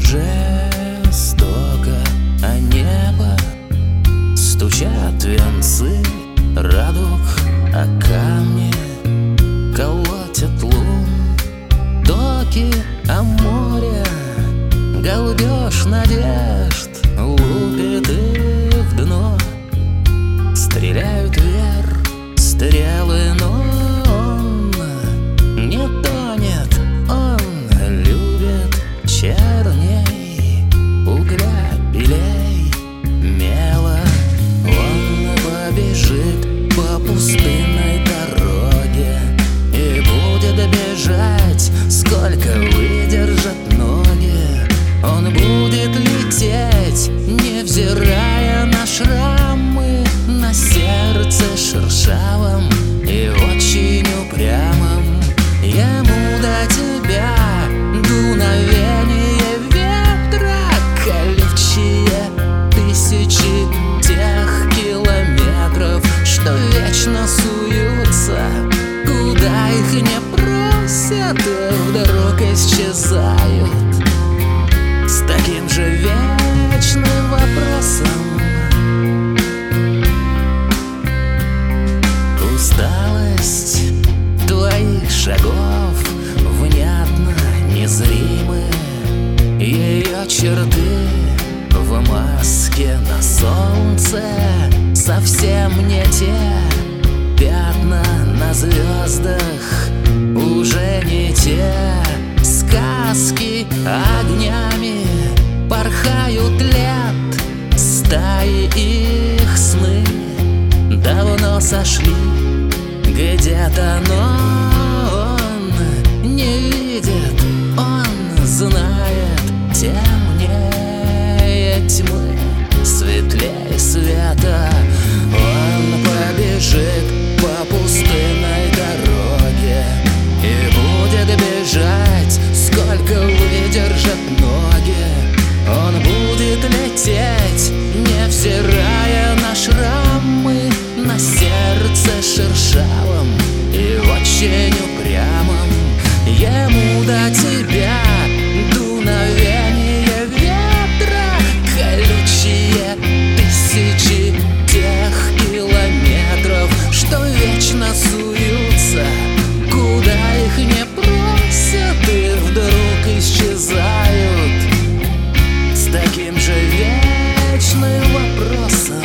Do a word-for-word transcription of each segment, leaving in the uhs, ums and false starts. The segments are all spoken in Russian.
жестоко, а небо стучат венцы радуг, а камни колотят лун. Токи, а море голубёж надежд лупит и в дно. Стреляют вверх стрелы, но он не тонет. Он любит черней угля, белей мела. Он побежит по пустынной дороге и будет бежать, сколько выдержат ноги. Он будет лететь, невзирая на шрамы, на сердце шершавом и очень упрямом. Ему до тебя дуновение ветра, колючие тысячи тех километров, что вечно суются, куда их не просят, вдруг исчезают с таким же вечным вопросом. Усталость твоих шагов внятно незримы, ее черты в маске на солнце совсем не те. Пятна на звездах уже не те. Сказки огнями порхают лет, стаи их сны давно сошли где-то, но он не видит, он знает. Темнее тьмы, светлее света. Он побежит по пустынной дороге и будет бежать, сколько выдержат ноги. Он будет лететь, невзирая на шрамы, на сердце шершавом и очень упрямом. Ему до тебя дуновение ветра, колючие тысячи тех километров, что вечно суются, куда их не просят, и вдруг исчезают с таким же вечным вопросом.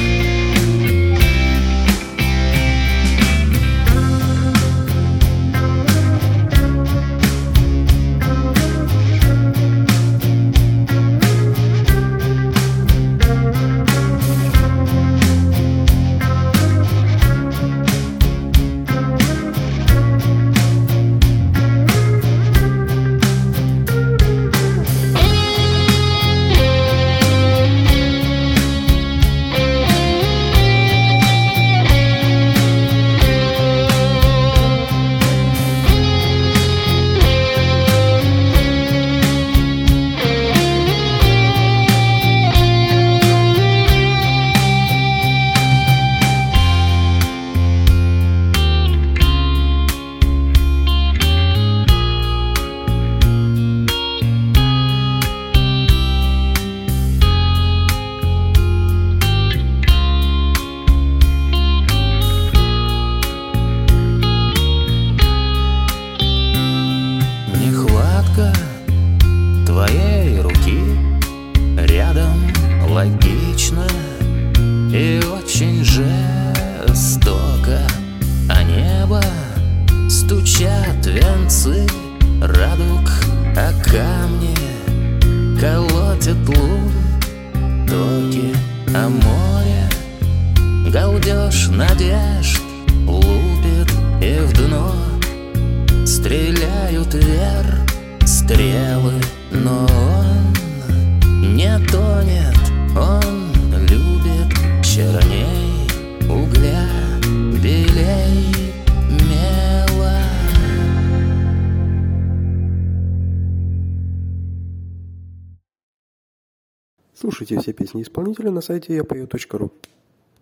Твоей руки рядом логично и очень жестоко, а небо стучат венцы радуг, а камни колотят лун. Токи, а море галдеж надежд лупит и в дно. Стреляют вверх стрелы, но он не тонет. Он любит черней угля, белей мела. Слушайте все песни исполнителя на сайте я пою точка ру.